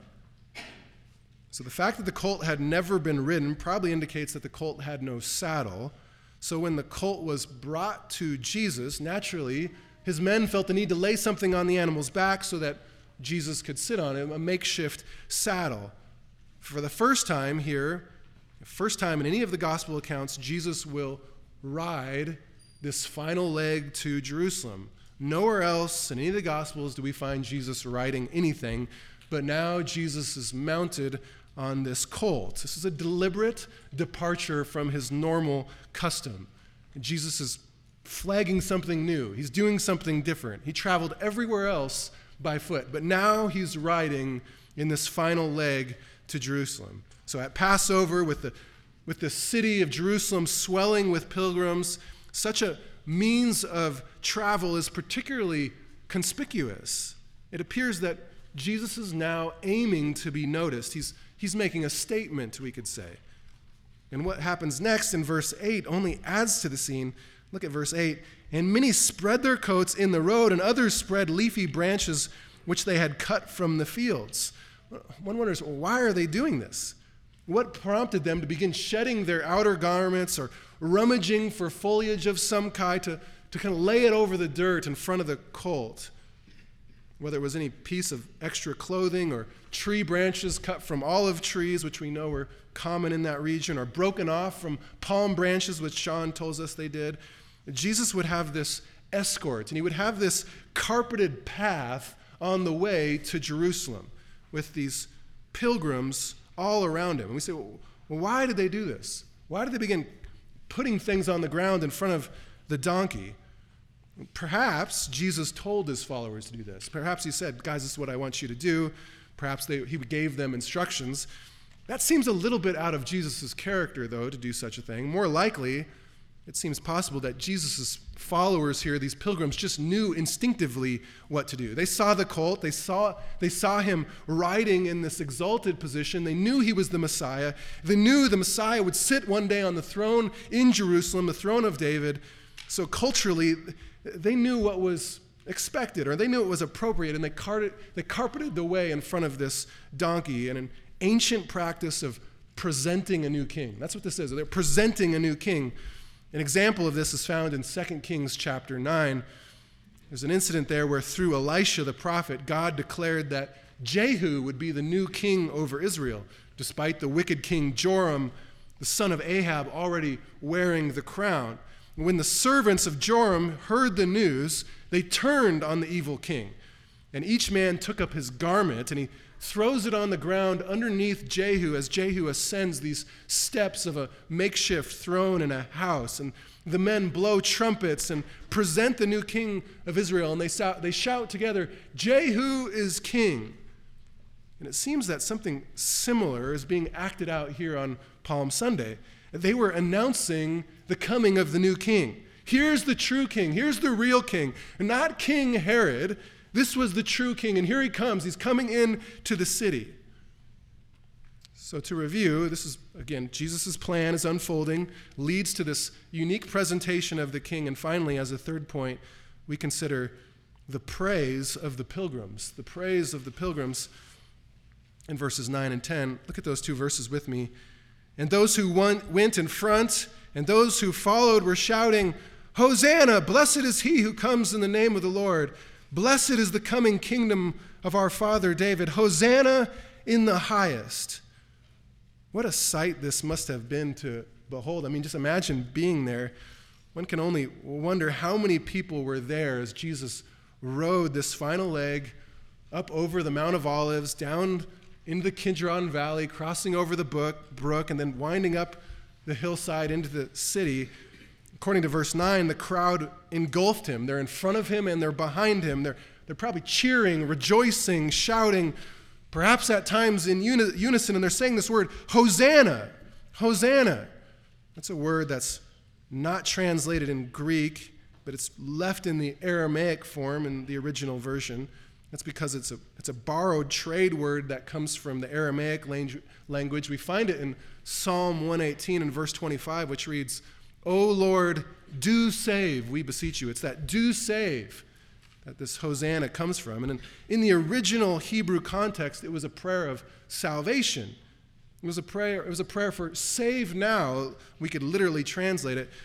So the fact that the colt had never been ridden probably indicates that the colt had no saddle. So when the colt was brought to Jesus, naturally, his men felt the need to lay something on the animal's back so that Jesus could sit on it, a makeshift saddle. For the first time here, first time in any of the gospel accounts, Jesus will ride this final leg to Jerusalem. Nowhere else in any of the gospels do we find Jesus riding anything, but now Jesus is mounted on this colt. This is a deliberate departure from his normal custom. Jesus is flagging something new. He's doing something different. He traveled everywhere else by foot, but now he's riding in this final leg to Jerusalem. So at Passover, with the with the city of Jerusalem swelling with pilgrims, such a means of travel is particularly conspicuous. It appears that Jesus is now aiming to be noticed. He's, he's making a statement, we could say. And what happens next in verse eight only adds to the scene. Look at verse eight. And many spread their coats in the road, and others spread leafy branches which they had cut from the fields. One wonders, well, why are they doing this? What prompted them to begin shedding their outer garments or rummaging for foliage of some kind to, to kind of lay it over the dirt in front of the colt? Whether it was any piece of extra clothing or tree branches cut from olive trees, which we know were common in that region, or broken off from palm branches, which Sean tells us they did, Jesus would have this escort, and he would have this carpeted path on the way to Jerusalem with these pilgrims all around him. And we say, well, why did they do this? Why did they begin putting things on the ground in front of the donkey? Perhaps Jesus told his followers to do this. Perhaps he said, guys, this is what I want you to do. Perhaps they, he gave them instructions. That seems a little bit out of Jesus' character, though, to do such a thing. More likely, it seems possible that Jesus' followers here, these pilgrims, just knew instinctively what to do. They saw the colt. They saw, they saw him riding in this exalted position. They knew he was the Messiah. They knew the Messiah would sit one day on the throne in Jerusalem, the throne of David. So culturally, they knew what was expected, or they knew it was appropriate, and they, carted, they carpeted the way in front of this donkey in an ancient practice of presenting a new king. That's what this is. They're presenting a new king. An example of this is found in Second Kings chapter nine. There's an incident there where through Elisha the prophet, God declared that Jehu would be the new king over Israel, despite the wicked king Joram, the son of Ahab, already wearing the crown. When the servants of Joram heard the news, they turned on the evil king. And each man took up his garment, and he throws it on the ground underneath Jehu as Jehu ascends these steps of a makeshift throne in a house. And the men blow trumpets and present the new king of Israel, and they shout, they shout together, Jehu is king. And it seems that something similar is being acted out here on Palm Sunday. They were announcing the coming of the new king. Here's the true king. Here's the real king. Not King Herod. This was the true king, and here he comes. He's coming in to the city. So to review, this is, again, Jesus' plan is unfolding, leads to this unique presentation of the king, and finally, as a third point, we consider the praise of the pilgrims. The praise of the pilgrims in verses nine and ten. Look at those two verses with me. And those who went in front and those who followed were shouting, Hosanna, blessed is he who comes in the name of the Lord. Blessed is the coming kingdom of our father David. Hosanna in the highest. What a sight this must have been to behold. I mean, just imagine being there. One can only wonder how many people were there as Jesus rode this final leg up over the Mount of Olives, down into the Kidron Valley, crossing over the brook, brook, and then winding up the hillside into the city. According to verse nine, the crowd engulfed him. They're in front of him and they're behind him. They're, they're probably cheering, rejoicing, shouting, perhaps at times in uni- unison, and they're saying this word, Hosanna, Hosanna. That's a word that's not translated in Greek, but it's left in the Aramaic form in the original version. That's because it's a, it's a borrowed trade word that comes from the Aramaic lang- language. We find it in Psalm one eighteen and verse twenty-five, which reads, O Lord, do save, we beseech you. It's that do save that this Hosanna comes from. And in, in the original Hebrew context, it was a prayer of salvation. It was a prayer, it was a prayer for save now. We could literally translate it.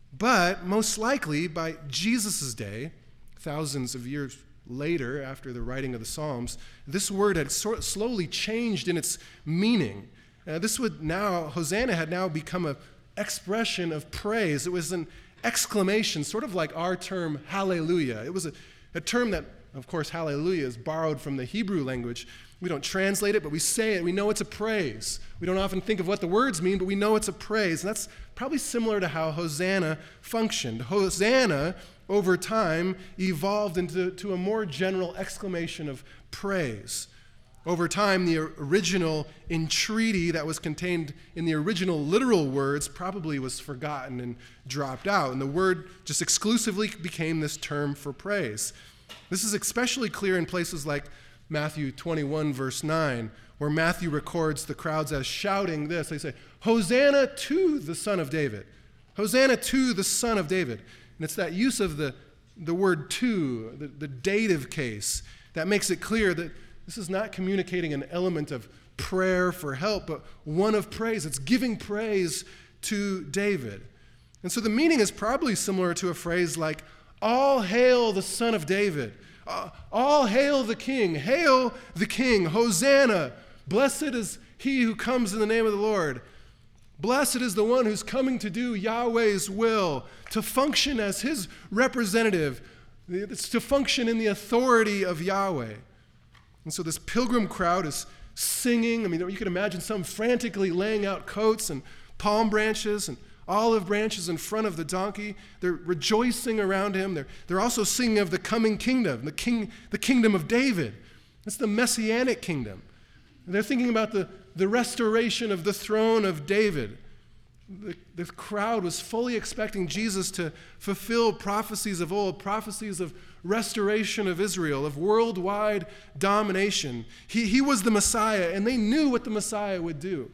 But most likely by Jesus' day, thousands of years later, after the writing of the Psalms, this word had sort slowly changed in its meaning. Uh, this would now, Hosanna had now become an expression of praise. It was an exclamation, sort of like our term hallelujah. It was a, a term that, of course, hallelujah is borrowed from the Hebrew language. We don't translate it, but we say it. We know it's a praise. We don't often think of what the words mean, but we know it's a praise. And that's probably similar to how Hosanna functioned. Hosanna, over time, evolved into to a more general exclamation of praise. Over time, the original entreaty that was contained in the original literal words probably was forgotten and dropped out, and the word just exclusively became this term for praise. This is especially clear in places like Matthew twenty-one, verse nine, where Matthew records the crowds as shouting this. They say, Hosanna to the Son of David. Hosanna to the Son of David. And it's that use of the, the word to, the, the dative case, that makes it clear that this is not communicating an element of prayer for help, but one of praise. It's giving praise to David. And so the meaning is probably similar to a phrase like, all hail the Son of David. Uh, all hail the King. Hail the King. Hosanna. Blessed is he who comes in the name of the Lord. Blessed is the one who's coming to do Yahweh's will, to function as his representative, to function in the authority of Yahweh. And so this pilgrim crowd is singing. I mean, you can imagine some frantically laying out coats and palm branches and olive branches in front of the donkey. They're rejoicing around him. They're, they're also singing of the coming kingdom, the, king, the kingdom of David. That's the messianic kingdom. And they're thinking about the, the restoration of the throne of David. The, the crowd was fully expecting Jesus to fulfill prophecies of old, prophecies of restoration of Israel, of worldwide domination. He, he was the Messiah, and they knew what the Messiah would do.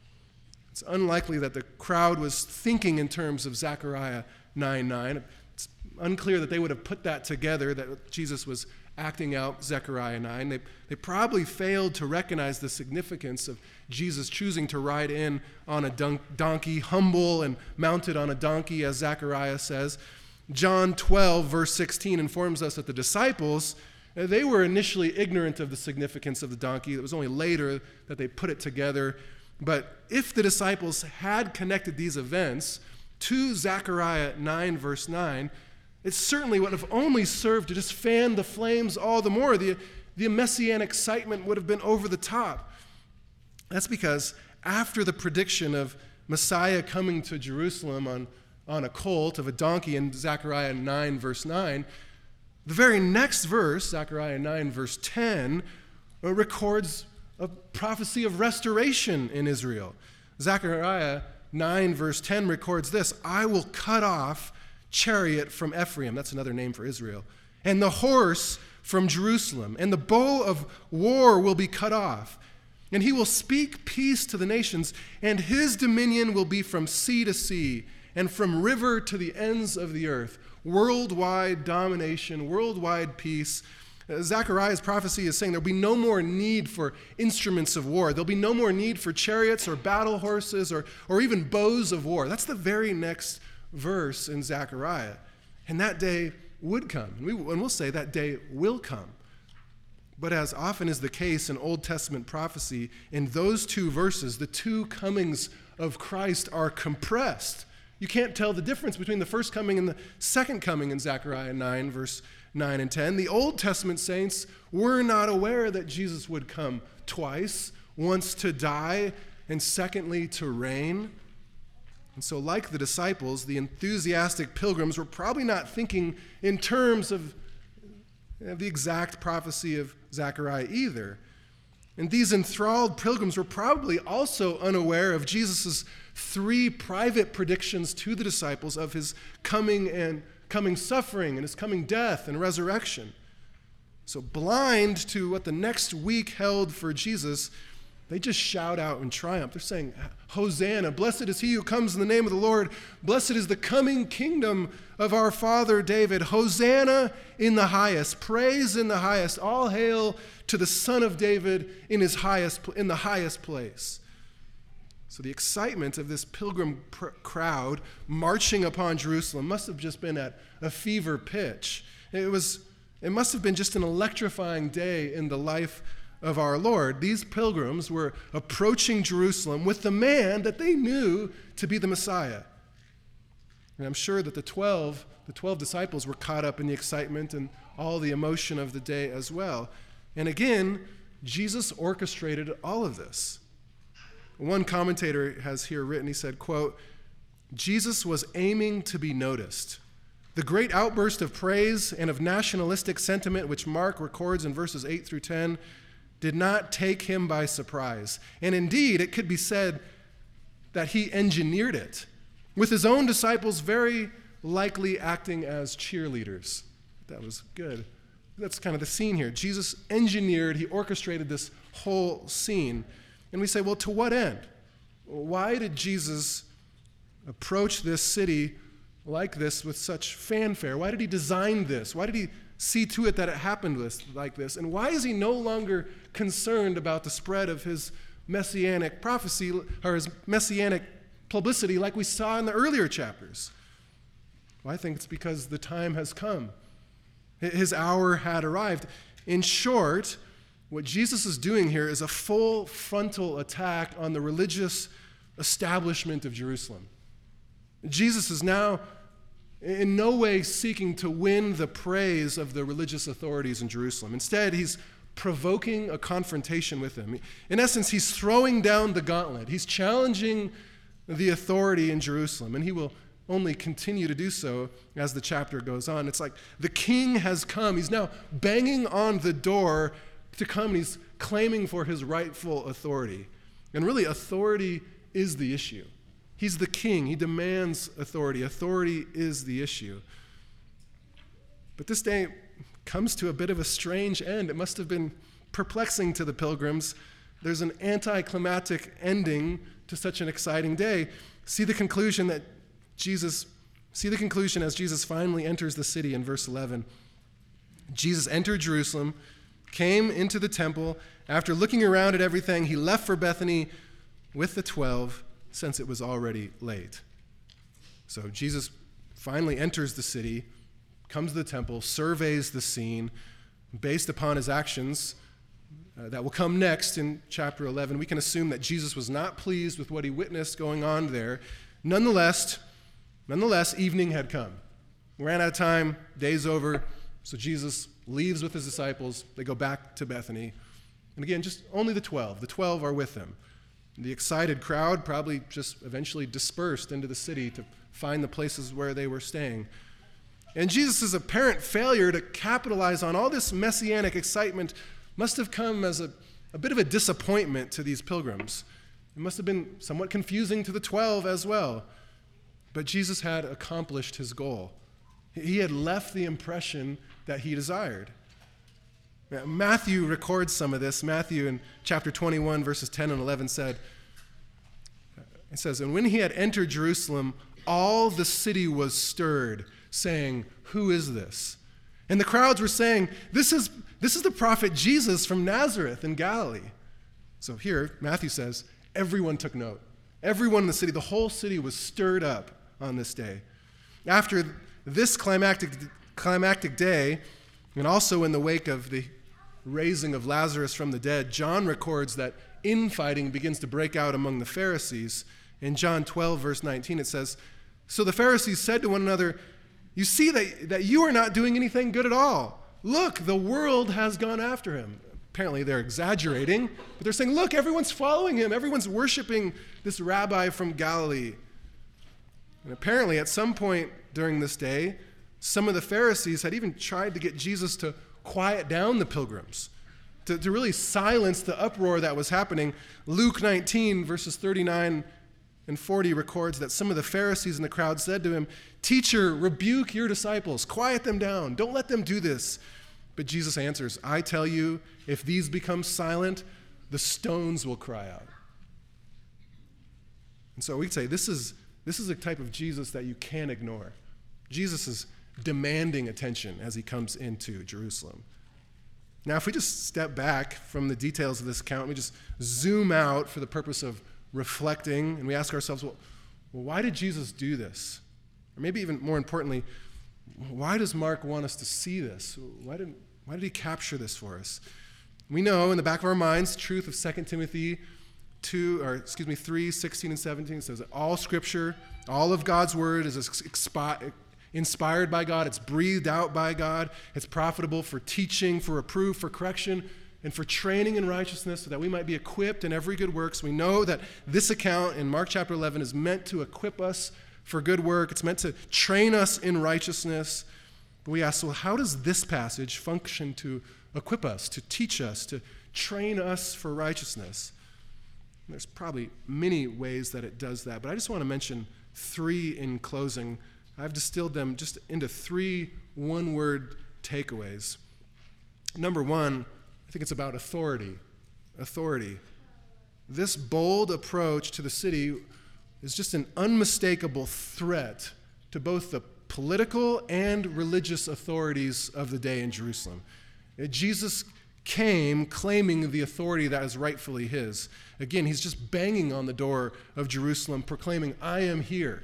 It's unlikely that the crowd was thinking in terms of Zechariah nine nine. It's unclear that they would have put that together, that Jesus was acting out Zechariah nine. They, they probably failed to recognize the significance of Jesus choosing to ride in on a don- donkey, humble and mounted on a donkey, as Zechariah says. John twelve, verse sixteen, informs us that the disciples, they were initially ignorant of the significance of the donkey. It was only later that they put it together. But if the disciples had connected these events to Zechariah nine, verse nine, it certainly would have only served to just fan the flames all the more. The, the messianic excitement would have been over the top. That's because after the prediction of Messiah coming to Jerusalem on, on a colt of a donkey in Zechariah nine, verse nine, the very next verse, Zechariah nine, verse ten, records a prophecy of restoration in Israel. Zechariah nine, verse ten records this, I will cut off chariot from Ephraim, that's another name for Israel, and the horse from Jerusalem, and the bow of war will be cut off, and he will speak peace to the nations, and his dominion will be from sea to sea, and from river to the ends of the earth. Worldwide domination, worldwide peace. Zechariah's prophecy is saying there'll be no more need for instruments of war. There'll be no more need for chariots or battle horses or, or even bows of war. That's the very next verse in Zechariah. And that day would come. And, we, and we'll say that day will come. But as often is the case in Old Testament prophecy, in those two verses, the two comings of Christ are compressed. You can't tell the difference between the first coming and the second coming in Zechariah nine, verse nine and ten. The Old Testament saints were not aware that Jesus would come twice, once to die and secondly to reign. And so, like the disciples, the enthusiastic pilgrims were probably not thinking in terms of the exact prophecy of Zechariah either. And these enthralled pilgrims were probably also unaware of Jesus' three private predictions to the disciples of his coming and coming suffering and his coming death and resurrection. So blind to what the next week held for Jesus, they just shout out in triumph. They're saying, Hosanna, blessed is he who comes in the name of the Lord. Blessed is the coming kingdom of our father David. Hosanna in the highest. Praise in the highest. All hail to the Son of David in his highest, in the highest place. So the excitement of this pilgrim pr- crowd marching upon Jerusalem must have just been at a fever pitch. It was, it must have been just an electrifying day in the life of our Lord. These pilgrims were approaching Jerusalem with the man that they knew to be the Messiah. And I'm sure that the twelve, the twelve disciples were caught up in the excitement and all the emotion of the day as well. And again, Jesus orchestrated all of this. One commentator has here written, he said, quote, Jesus was aiming to be noticed. The great outburst of praise and of nationalistic sentiment which Mark records in verses eight through ten did not take him by surprise. And indeed, it could be said that he engineered it, with his own disciples very likely acting as cheerleaders. That was good. That's kind of the scene here. Jesus engineered, he orchestrated this whole scene. And we say, well, to what end? Why did Jesus approach this city like this with such fanfare? Why did he design this? Why did he see to it that it happened like this? And why is he no longer concerned about the spread of his messianic prophecy or his messianic publicity like we saw in the earlier chapters? Well, I think it's because the time has come. His hour had arrived. In short, what Jesus is doing here is a full frontal attack on the religious establishment of Jerusalem. Jesus is now in no way seeking to win the praise of the religious authorities in Jerusalem. Instead, he's provoking a confrontation with them. In essence, he's throwing down the gauntlet. He's challenging the authority in Jerusalem, and he will only continue to do so as the chapter goes on. It's like the king has come. He's now banging on the door to come, and he's claiming for his rightful authority. And really, authority is the issue. He's the king. He demands authority. Authority is the issue. But this day comes to a bit of a strange end. It must have been perplexing to the pilgrims. There's an anticlimactic ending to such an exciting day. See the conclusion that Jesus, see the conclusion as Jesus finally enters the city in verse eleven. Jesus entered Jerusalem, came into the temple. After looking around at everything, he left for Bethany with the twelve, since it was already late. So Jesus finally enters the city, comes to the temple, surveys the scene. Based upon his actions uh, that will come next in chapter eleven, we can assume that Jesus was not pleased with what he witnessed going on there. Nonetheless, nonetheless, evening had come. We ran out of time, day's over, so Jesus leaves with his disciples. They go back to Bethany. And again, just only the twelve. The twelve are with him. The excited crowd probably just eventually dispersed into the city to find the places where they were staying. And Jesus' apparent failure to capitalize on all this messianic excitement must have come as a, a bit of a disappointment to these pilgrims. It must have been somewhat confusing to the twelve as well. But Jesus had accomplished his goal. He had left the impression that he desired. Matthew records some of this. Matthew in chapter twenty-one, verses ten and eleven said, it says, "And when he had entered Jerusalem, all the city was stirred, saying, 'Who is this?' And the crowds were saying, 'This is, this is the prophet Jesus from Nazareth in Galilee.'" So here, Matthew says, everyone took note. Everyone in the city, the whole city was stirred up on this day. After this climactic, climactic day, and also in the wake of the raising of Lazarus from the dead, John records that infighting begins to break out among the Pharisees. In John twelve, verse nineteen, it says, So the Pharisees said to one another, you see that, that you are not doing anything good at all. Look, the world has gone after him. Apparently they're exaggerating, but they're saying, look, everyone's following him. Everyone's worshiping this rabbi from Galilee. And apparently at some point during this day, some of the Pharisees had even tried to get Jesus to quiet down the pilgrims, to, to really silence the uproar that was happening. Luke nineteen, verses thirty-nine and forty records that some of the Pharisees in the crowd said to him, teacher, rebuke your disciples, quiet them down, don't let them do this. But Jesus answers, I tell you, if these become silent, the stones will cry out. And so we'd say this is, this is a type of Jesus that you can't ignore. Jesus is demanding attention as he comes into Jerusalem. Now, if we just step back from the details of this account, we just zoom out for the purpose of reflecting, and we ask ourselves, well, well, why did Jesus do this? Or maybe even more importantly, why does Mark want us to see this? Why did, why did he capture this for us? We know in the back of our minds the truth of Second Timothy two, or excuse me, three, sixteen and seventeen says that all scripture, all of God's word is expi- inspired by God, it's breathed out by God, it's profitable for teaching, for reproof, for correction, and for training in righteousness, so that we might be equipped in every good work. So we know that this account in Mark chapter eleven is meant to equip us for good work. It's meant to train us in righteousness. But we ask, well, how does this passage function to equip us, to teach us, to train us for righteousness? And there's probably many ways that it does that, but I just want to mention three in closing. I've distilled them just into three one-word takeaways. Number one, I think it's about authority. Authority. This bold approach to the city is just an unmistakable threat to both the political and religious authorities of the day in Jerusalem. Jesus came claiming the authority that is rightfully his. Again, he's just banging on the door of Jerusalem, proclaiming, I am here.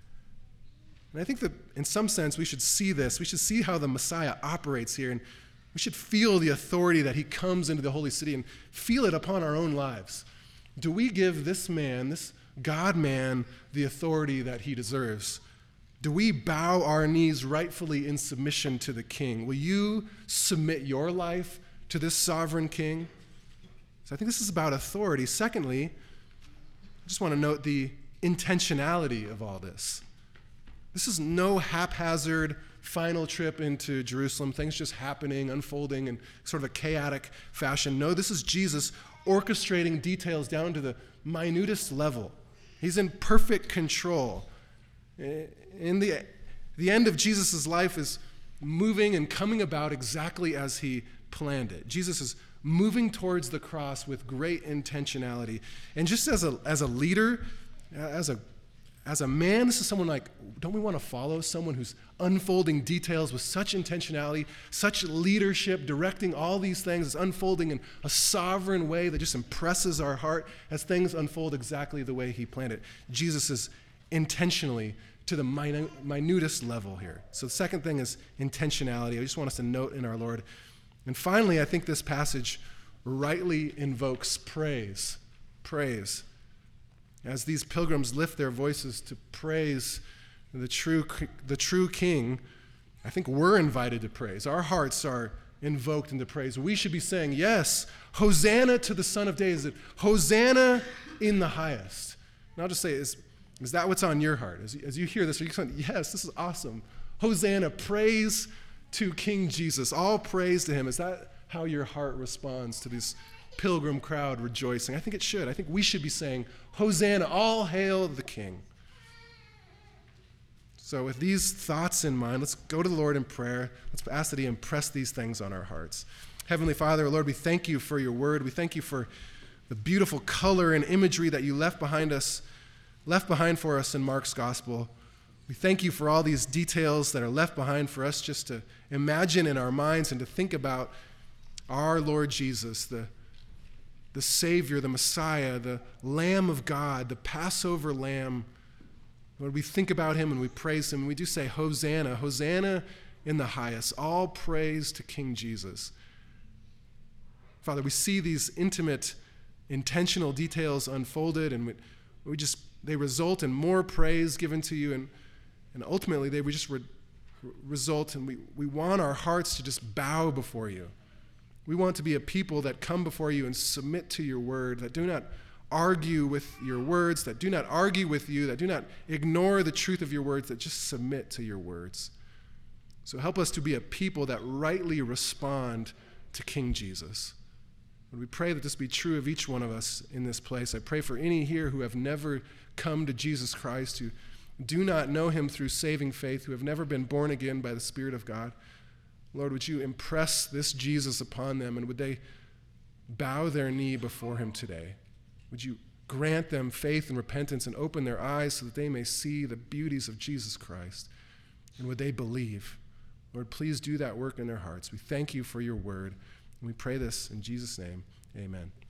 And I think that in some sense we should see this. We should see how the Messiah operates here, and we should feel the authority that he comes into the holy city and feel it upon our own lives. Do we give this man, this God-man, the authority that he deserves? Do we bow our knees rightfully in submission to the king? Will you submit your life to this sovereign king? So I think this is about authority. Secondly, I just want to note the intentionality of all this. This is no haphazard final trip into Jerusalem, things just happening, unfolding in sort of a chaotic fashion. No, this is Jesus orchestrating details down to the minutest level. He's in perfect control. In the, the end of Jesus' life is moving and coming about exactly as he planned it. Jesus is moving towards the cross with great intentionality. And just as a, as a leader, as a As a man, this is someone like, don't we want to follow someone who's unfolding details with such intentionality, such leadership, directing all these things, it's unfolding in a sovereign way that just impresses our heart as things unfold exactly the way he planned it. Jesus is intentionally to the minute, minutest level here. So the second thing is intentionality. I just want us to note in our Lord. And finally, I think this passage rightly invokes praise. Praise. As these pilgrims lift their voices to praise the true, the true King, I think we're invited to praise. Our hearts are invoked into praise. We should be saying, yes, Hosanna to the Son of David. Hosanna in the highest. And I'll just say, is, is that what's on your heart? As you, as you hear this, are you saying, yes, this is awesome. Hosanna, praise to King Jesus. All praise to him. Is that how your heart responds to these pilgrim crowd rejoicing? I think it should. I think we should be saying, Hosanna, all hail the King. So with these thoughts in mind, let's go to the Lord in prayer. Let's ask that he impress these things on our hearts. Heavenly Father, Lord, we thank you for your word. We thank you for the beautiful color and imagery that you left behind us, left behind for us in Mark's gospel. We thank you for all these details that are left behind for us just to imagine in our minds and to think about our Lord Jesus, the the Savior, the Messiah, the Lamb of God, the Passover Lamb. Lord, we think about him and we praise him. We do say, Hosanna, Hosanna in the highest. All praise to King Jesus. Father, we see these intimate, intentional details unfolded, and we, we just, they result in more praise given to you. And And ultimately, they would just re- result in, we, we want our hearts to just bow before you. We want to be a people that come before you and submit to your word, that do not argue with your words, that do not argue with you, that do not ignore the truth of your words, that just submit to your words. So help us to be a people that rightly respond to King Jesus. And we pray that this be true of each one of us in this place. I pray for any here who have never come to Jesus Christ, who do not know him through saving faith, who have never been born again by the Spirit of God. Lord, would you impress this Jesus upon them, and would they bow their knee before him today? Would you grant them faith and repentance and open their eyes so that they may see the beauties of Jesus Christ? And would they believe? Lord, please do that work in their hearts. We thank you for your word, and we pray this in Jesus' name. Amen.